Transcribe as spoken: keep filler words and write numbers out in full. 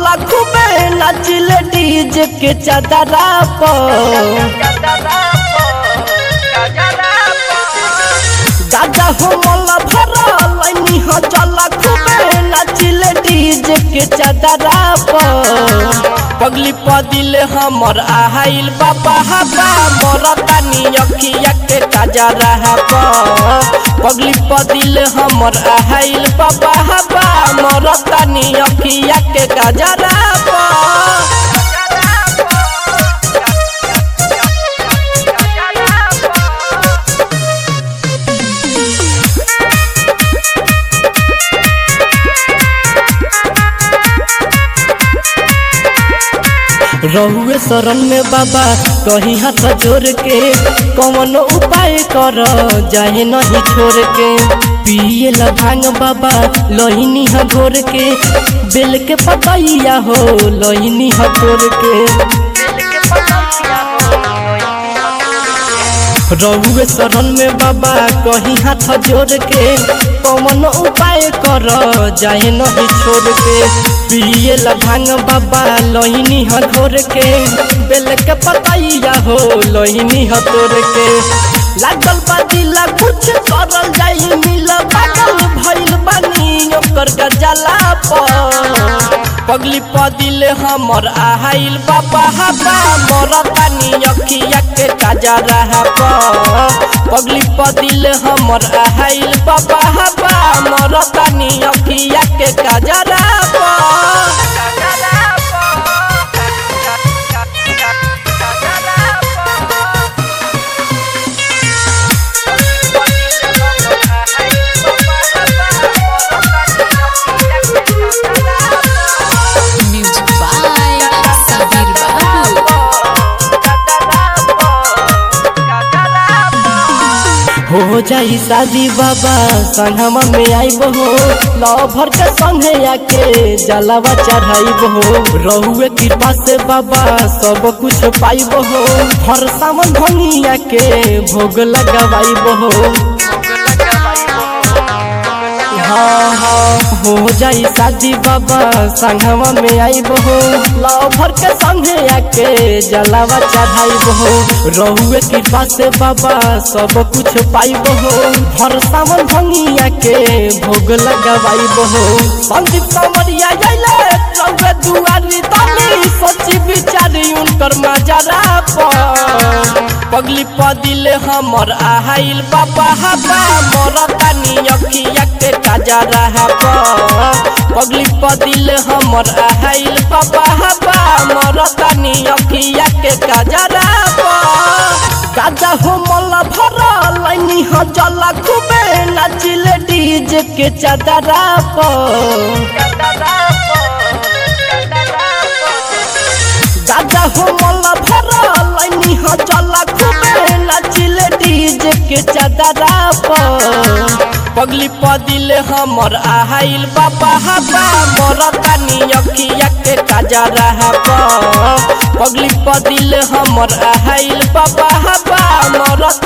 चला खूबे नाचिले डीजे के चादरा पर दादा हो मोला भरा लाइनी हो चला खूबे नाचिले डीजे के चादरा पर पगली पदिल हमर आहाइल बाबा हबा मोर तानी अखिया के काजरा हबा पगली पदिल हमर आहाइल बाबा हबा मोर तानी अखिया के काजरा हबा रहुए शरण में बाबा कहीं हाथ जोड़ के कौन उपाय कर जाए नहीं छोड़ के पिए ला भांग बाबा लोहिनी ह घोर के बेल के पतैया हो लोहिनी ह तोड़ के रहुए शरण में बाबा कहीं हाथ जोड़ के कौन उपाय कर जाए नहीं छोड़ के पिए ला भांग बाबा लोहिनी ह घोर के बेल के पतैया हो लोहिनी ह तोड़ के लागल बादिला कुछ करल जाई मिल पागल भइल बानी ओकर गजला पर पगली पदिल हमर आहाइल बाबा हबा मोर तानी अखिया के काजरा हबा पगली पदिल हमर आहाइल बाबा हबा मोर तानी अखिया के काजरा हबा हो जाई शादी बाबा संगमा में आईब हो लवर के संगे आके जलावा चढ़ाईब हो रहुए कृपा से बाबा सब कुछ पाइब हो हर सावन भंगिया के भोग लगावाइब हो हाँ हाँ हो जाई शादी बाबा संगमा में आईब हो लवर के संगे आके जलावा चढ़ाईब हो रहुए कृपा से बाबा सब कुछ पाइब हो हर सावन भंगिया के भोग लगावाइब हो संदीप समरिया आइले रहुए दुआरी तनी सोची विचारी उनकर मजरा पर पगली पदिल हमर आहाइल बाबा हबा मोर तानी अखिया के काजरा हबा पगली पदिल हमर आहाइल बाबा हबा मोर तानी अखिया के काजरा हबा गाजा हो मोला भरा लाइनी हो चला खूबे नाचिले डीजे के चादरा पर गाजा हो मोला भरा लाइनी हो चला खूबे नाचिले डीजे के चादरा पर पगली पदिल हमर आहाइल बाबा हबा मोर तानी अखिया के काजरा हबा पगली पदिल हमर आहाइल बाबा हबा मोर